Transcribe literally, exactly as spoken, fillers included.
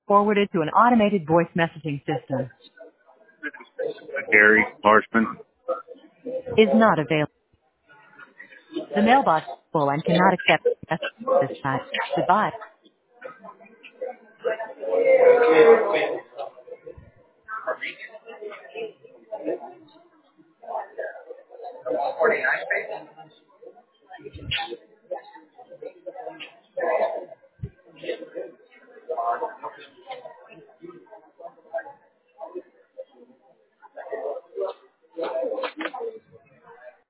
Forwarded to an automated voice messaging system. Gary Marshman. Is not available. The mailbox is full and cannot accept messages at this time. Goodbye.